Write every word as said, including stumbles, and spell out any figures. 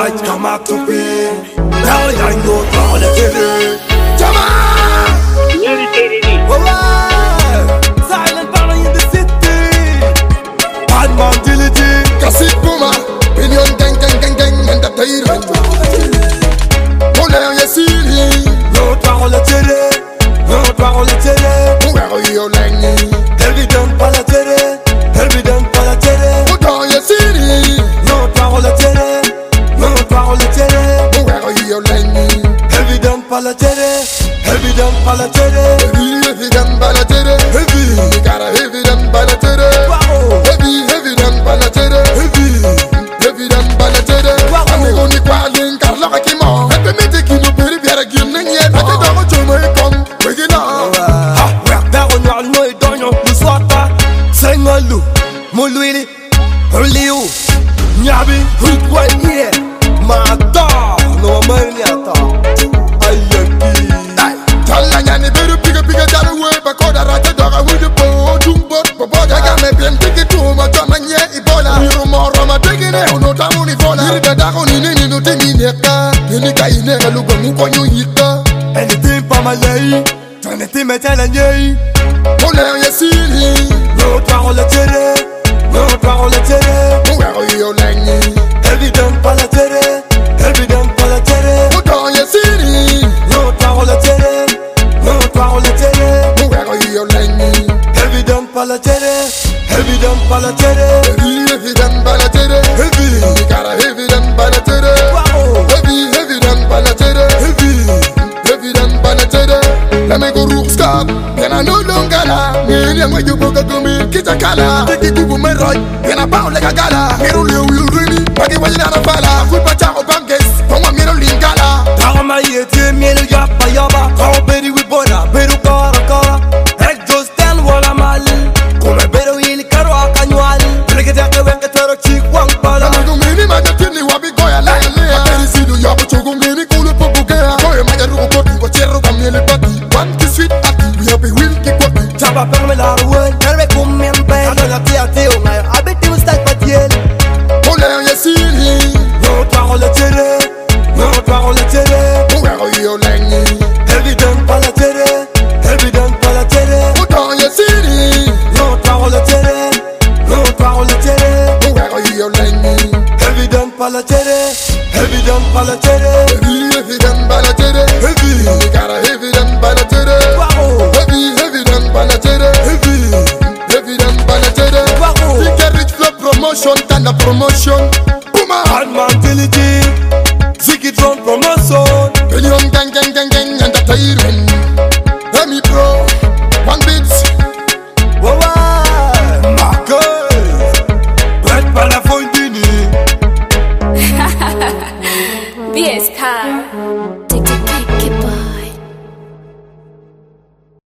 white come out to be. Now I know all the kid. Jama! Oh, silent party in the city. Bad man diligent. Kasi Puma, million gang gang gang gang and the tyrant. Ole yesili, no parole télé, no parole télé. Where you lengi? Évident pas la télé, évident pas la télé. Ole yesili, no parole télé, no parole télé. Where you lengi? Évident pas la télé, évident pas la télé. Evident pas la télé, Heavy, cara evident pas la télé. wow, Heavy, evident pas la télé. heavy. Evident pas la télé. Amigo ni kwalin Carlo Akimo. Pepe mete kino peri biara gim nenye. Ate dogo chomo ekom, wegina. Ah, we're down on no donyo, muswata. Sengalu, muluili, Liu, Nyabi, hood white here. Mata, no money at all. Ayaki. Talla nyani beru piga piga daru we bakoda rata doga wudu po jumbo bobo daga me bien tiki tu ma tama nye ibola miru moro ma tegine ono tamu ni fola ni dada ko ni ni no temi neka ni ka ine ka lugo mu ko nyika Anything pa malay, anything me tell nyei. ole yesili No parole télé, no parole télé. where you lengi Évident pas la télé, évident pas la télé. ole yesili No parole télé, no parole télé. where you lengi Évident pas la télé, évident pas la télé. evident bala tere Heavy, cara evident bala tere wow, heavy evident bala tere heavy. evident bala tere let me go rook stop and I no longer la me and when you book a gumi kita kala take it to me right and I bound like a gala me roll you will really but it wasn't a fala foot bacha o banges from a mirror lingala Tarama yete mielo yapa yaba. Kao beri we bona, beru kara kara. Ek just stand wala mal. Come beru ili karo akanywal. Brege deke wenge tero chik wang pala. na go mini ma tini wa bi goya la le a si do ya bo chogo mini kulu popo gea goya ma jaru ko ti ko cherro kam yele pati one ki sweet ati we have a will ki ko Chaba perme la ruwen. Terwe kumien pe. Ano la tia teo ngayo. Abeti mustak patiel. ole yesili No parole télé, no parole télé. where you lengi Évident pas la télé, évident pas la télé. ole yesili No parole télé, no parole télé. where you lengi Évident pas la télé, évident pas la télé. evident bala tere Heavy, cara evident bala tere wow, heavy evident bala tere heavy, evident bala tere wow. we get rich flow promotion tanda promotion Puma Bad man diligent, Ziggy drum promotion. million gang gang gang gang and the tyrant let me pro one beats Wow, wow, Marcus, Brett par la Fondini. B S K